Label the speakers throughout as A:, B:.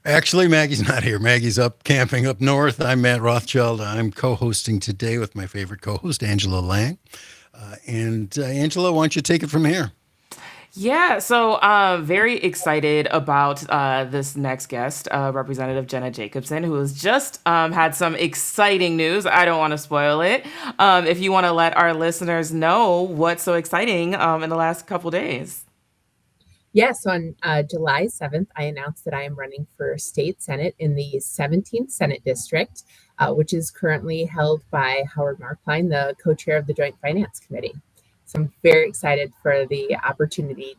A: Actually, Maggie's not here. Maggie's up camping up north. I'm Matt Rothschild. I'm co hosting today with my favorite co host, Angela Lang. And Angela, why don't you take it from here?
B: Yeah, so very excited about this next guest, Representative Jenna Jacobson, who has just had some exciting news. I don't want to spoil it. If you want to let our listeners know what's so exciting in the last couple days.
C: Yes, on July 7th, I announced that I am running for state senate in the 17th Senate District, which is currently held by Howard Markline, the co-chair of the Joint Finance Committee. So I'm very excited for the opportunity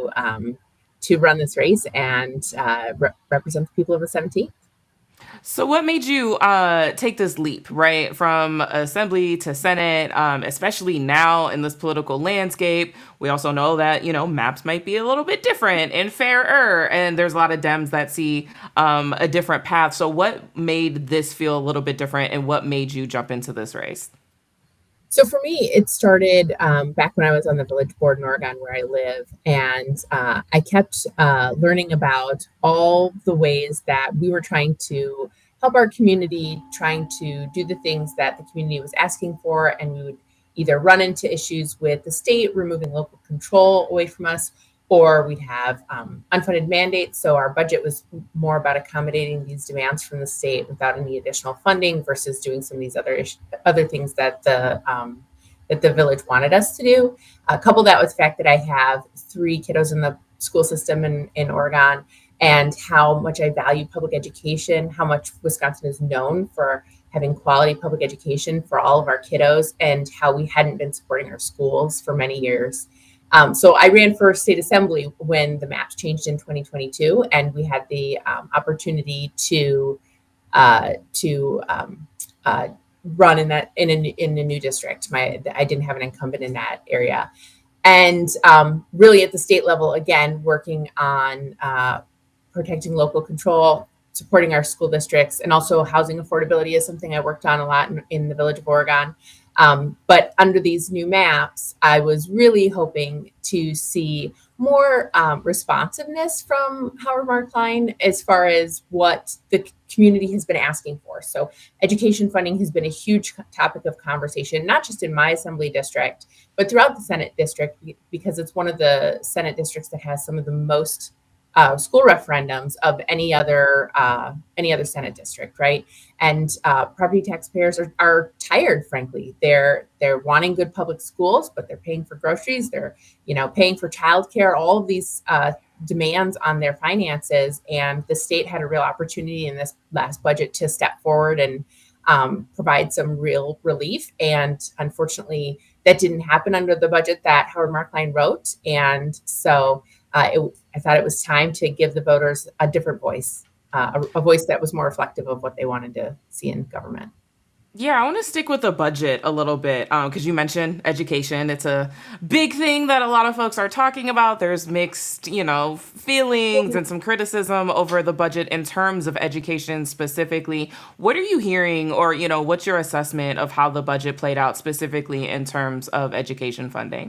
C: to run this race and represent the people of the 17th.
B: So, what made you take this leap, right, from assembly to Senate, especially now in this political landscape? We also know that, maps might be a little bit different and fairer, and there's a lot of Dems that see a different path. So, what made this feel a little bit different, and what made you jump into this race?
C: So for me, it started back when I was on the village board in Oregon, where I live, and I kept learning about all the ways that we were trying to help our community, trying to do the things that the community was asking for, and we would either run into issues with the state removing local control away from us, or we'd have unfunded mandates. So our budget was more about accommodating these demands from the state without any additional funding versus doing some of these other things that the village wanted us to do. Couple that with the fact that I have 3 kiddos in the school system in Oregon, and how much I value public education, how much Wisconsin is known for having quality public education for all of our kiddos, and how we hadn't been supporting our schools for many years. So I ran for state assembly when the maps changed in 2022, and we had the opportunity to run in a new district. I didn't have an incumbent in that area, and really at the state level, again, working on protecting local control, supporting our school districts, and also housing affordability is something I worked on a lot in the village of Oregon. But under these new maps, I was really hoping to see more responsiveness from Howard Markline as far as what the community has been asking for. So education funding has been a huge topic of conversation, not just in my assembly district, but throughout the Senate district, because it's one of the Senate districts that has some of the most school referendums of any other Senate district, right? And property taxpayers are tired, frankly. They're wanting good public schools, but they're paying for groceries. They're paying for childcare. All of these demands on their finances, and the state had a real opportunity in this last budget to step forward and provide some real relief. And unfortunately, that didn't happen under the budget that Howard Markline wrote. And so I thought it was time to give the voters a different voice, a voice that was more reflective of what they wanted to see in government.
B: Yeah, I want to stick with the budget a little bit because you mentioned education. It's a big thing that a lot of folks are talking about. There's mixed, feelings and some criticism over the budget in terms of education specifically. What are you hearing, or what's your assessment of how the budget played out specifically in terms of education funding?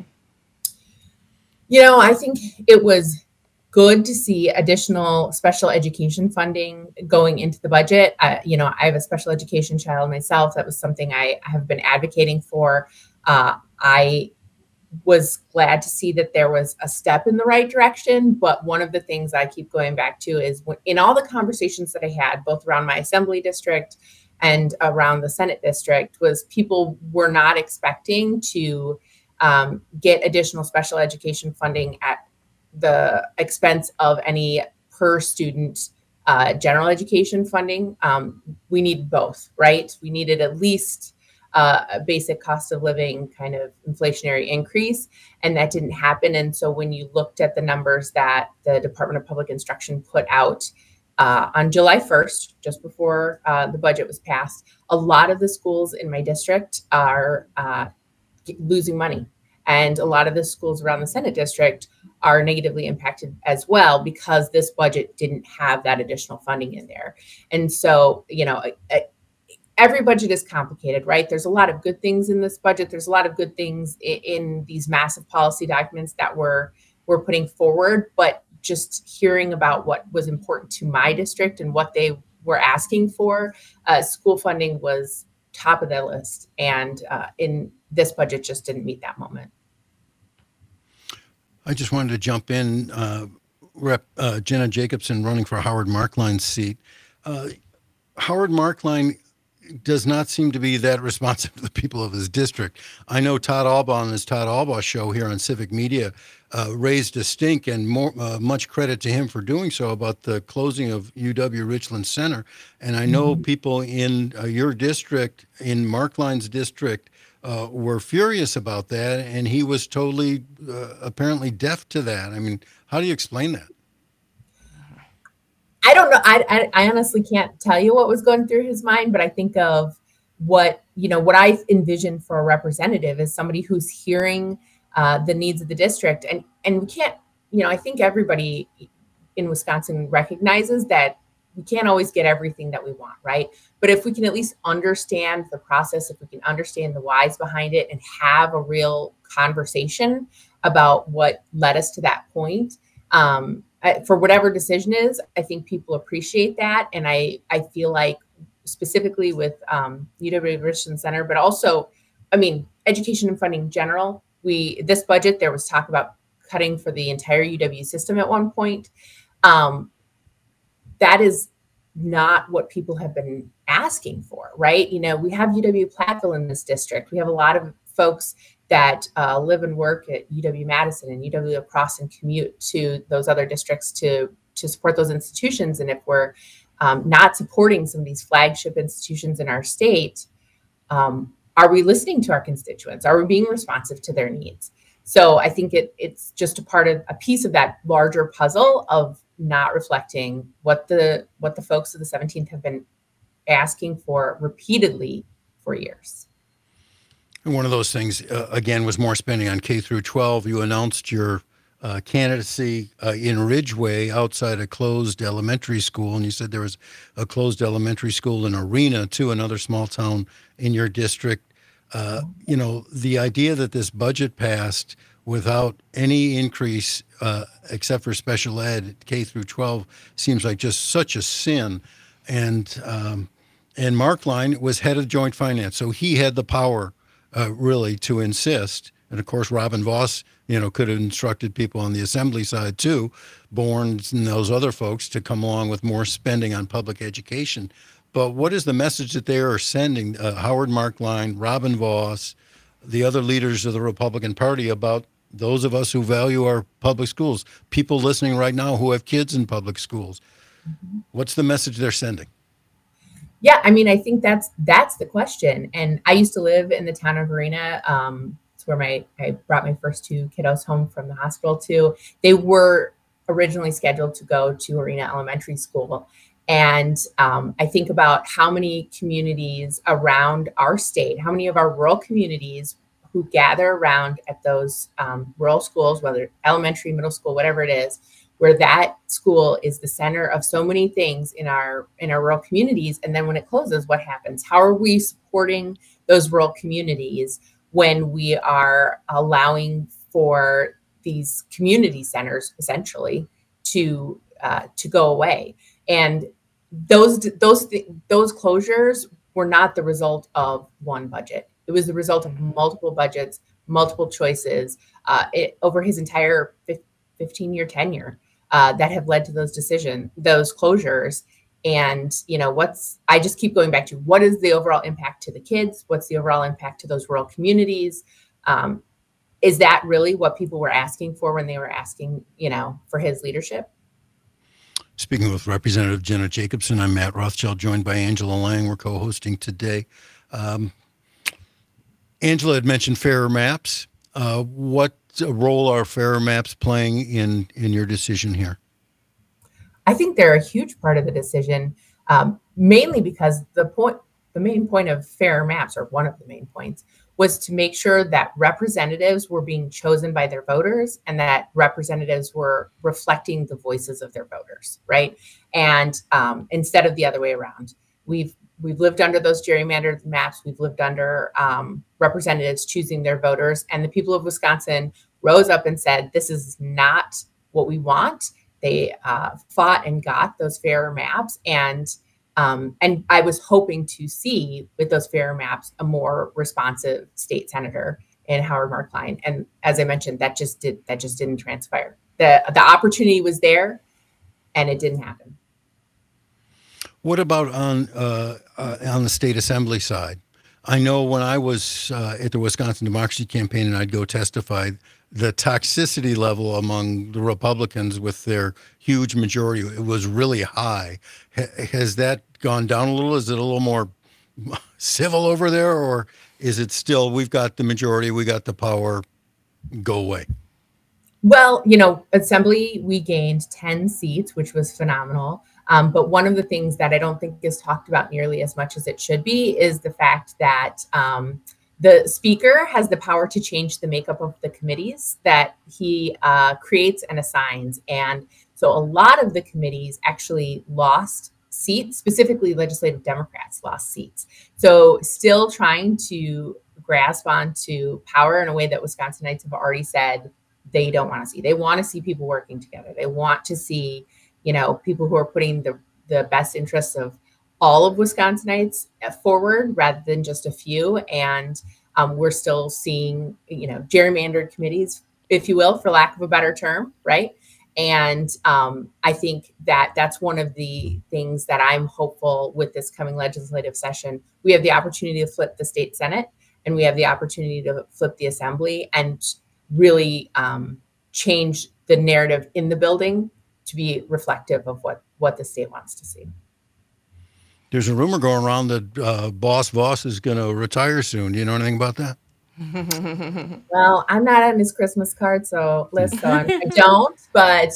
C: I think it was good to see additional special education funding going into the budget. I have a special education child myself. That was something I have been advocating for. I was glad to see that there was a step in the right direction. But one of the things I keep going back to is in all the conversations that I had, both around my assembly district and around the Senate district, was people were not expecting to get additional special education funding at the expense of any per student general education funding. We need both, right? We needed at least a basic cost of living kind of inflationary increase, and that didn't happen. And so when you looked at the numbers that the Department of Public Instruction put out on July 1st, just before the budget was passed, a lot of the schools in my district are losing money. And a lot of the schools around the Senate district are negatively impacted as well because this budget didn't have that additional funding in there. And so, every budget is complicated, right? There's a lot of good things in this budget. There's a lot of good things in these massive policy documents that we're putting forward. But just hearing about what was important to my district and what they were asking for, school funding was top of the list. And in this budget just didn't meet that moment.
A: I just wanted to jump in. Rep Jenna Jacobson running for Howard Markline's seat. Howard Markline does not seem to be that responsive to the people of his district. I know Todd Albaugh on his Todd Albaugh show here on Civic Media raised a stink, and much credit to him for doing so, about the closing of UW Richland Center. And I know people in your district, in Markline's district, were furious about that, and he was totally apparently deaf to that. I mean, how do you explain that?
C: I don't know. I honestly can't tell you what was going through his mind, but I think of what I envision for a representative is somebody who's hearing the needs of the district. And we can't, I think everybody in Wisconsin recognizes that we can't always get everything that we want, right? But if we can at least understand the process, if we can understand the whys behind it and have a real conversation about what led us to that point, for whatever decision is, I think people appreciate that. And I feel like specifically with UW Richland Center, but also, education and funding in general, this budget, there was talk about cutting for the entire UW system at one point. That is not what people have been asking for, right? We have UW-Platteville in this district. We have a lot of folks that live and work at UW-Madison and UW-La Crosse and commute to those other districts to support those institutions. And if we're not supporting some of these flagship institutions in our state, are we listening to our constituents? Are we being responsive to their needs? So I think it's just a piece of that larger puzzle of not reflecting what the folks of the 17th have been asking for repeatedly for years.
A: And one of those things, again, was more spending on K through 12. You announced your candidacy in Ridgeway outside a closed elementary school, and you said there was a closed elementary school in Arena, too, another small town in your district. The idea that this budget passed without any increase except for special ed K through 12 seems like just such a sin. And Markline was head of joint finance, so he had the power really to insist. And of course, Robin Voss, could have instructed people on the assembly side too, Bourne and those other folks, to come along with more spending on public education. But what is the message that they are sending, Howard Markline, Robin Voss, the other leaders of the Republican Party, about those of us who value our public schools, people listening right now who have kids in public schools? What's the message they're sending?
C: Yeah, I think that's the question. And I used to live in the town of Arena. It's where I brought my first two kiddos home from the hospital to. They were originally scheduled to go to Arena Elementary School. And I think about how many communities around our state, how many of our rural communities who gather around at those rural schools, whether elementary, middle school, whatever it is, where that school is the center of so many things in our rural communities. And then when it closes, what happens? How are we supporting those rural communities when we are allowing for these community centers essentially to go away? And those closures were not the result of one budget. It was the result of multiple budgets, multiple choices over his entire 15-year tenure that have led to those closures. And, I just keep going back to what is the overall impact to the kids? What's the overall impact to those rural communities? Is that really what people were asking for when they were asking, for his leadership?
A: Speaking with Representative Jenna Jacobson, I'm Matt Rothschild, joined by Angela Lang. We're co-hosting today. Angela had mentioned Fairer Maps. What role are Fairer Maps playing in your decision here?
C: I think they're a huge part of the decision, mainly because the main point of Fairer Maps, or one of the main points, was to make sure that representatives were being chosen by their voters and that representatives were reflecting the voices of their voters, right? And instead of the other way around. We've lived under those gerrymandered maps. We've lived under representatives choosing their voters. And the people of Wisconsin rose up and said, this is not what we want. They fought and got those fairer maps, and I was hoping to see with those fairer maps a more responsive state senator in Howard Markline. And as I mentioned, that just didn't transpire. The opportunity was there, and it didn't happen.
A: What about on the state assembly side? I know when I was at the Wisconsin Democracy Campaign and I'd go testify, the toxicity level among the Republicans with their huge majority, it was really high. Has that gone down a little? Is it a little more civil over there, or is it still, we've got the majority, we got the power, go away?
C: Well, assembly, we gained 10 seats, which was phenomenal. But one of the things that I don't think is talked about nearly as much as it should be is the fact that the speaker has the power to change the makeup of the committees that he creates and assigns. And so a lot of the committees actually lost seats, specifically legislative Democrats lost seats. So still trying to grasp onto power in a way that Wisconsinites have already said they don't want to see. They want to see people working together. They want to see, people who are putting the best interests of all of Wisconsinites forward rather than just a few. And we're still seeing, gerrymandered committees, if you will, for lack of a better term, right? And I think that that's one of the things that I'm hopeful with this coming legislative session. We have the opportunity to flip the state Senate, and we have the opportunity to flip the Assembly and really change the narrative in the building to be reflective of what the state wants to see.
A: There's a rumor going around that Boss Voss is going to retire soon. Do you know anything about that?
C: Well, I'm not on his Christmas card, list, so I don't. But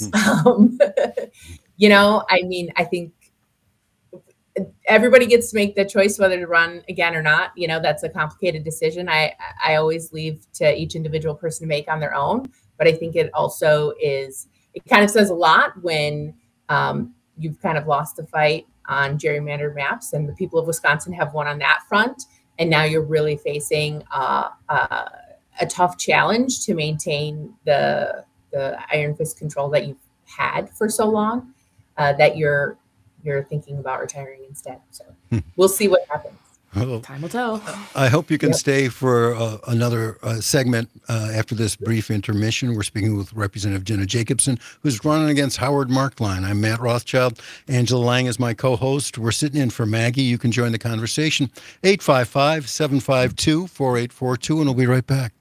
C: I think everybody gets to make the choice whether to run again or not. That's a complicated decision. I always leave to each individual person to make on their own. But I think it also it kind of says a lot when you've kind of lost the fight on gerrymandered maps, and the people of Wisconsin have won on that front. And now you're really facing a tough challenge to maintain the iron fist control that you've had for so long, that you're thinking about retiring instead. So we'll see what happens.
A: Well,
B: Time will tell.
A: I hope you can stay for another segment after this brief intermission. We're speaking with Representative Jenna Jacobson, who's running against Howard Markline. I'm Matt Rothschild. Angela Lang is my co-host. We're sitting in for Maggie. You can join the conversation. 855-752-4842, and we'll be right back.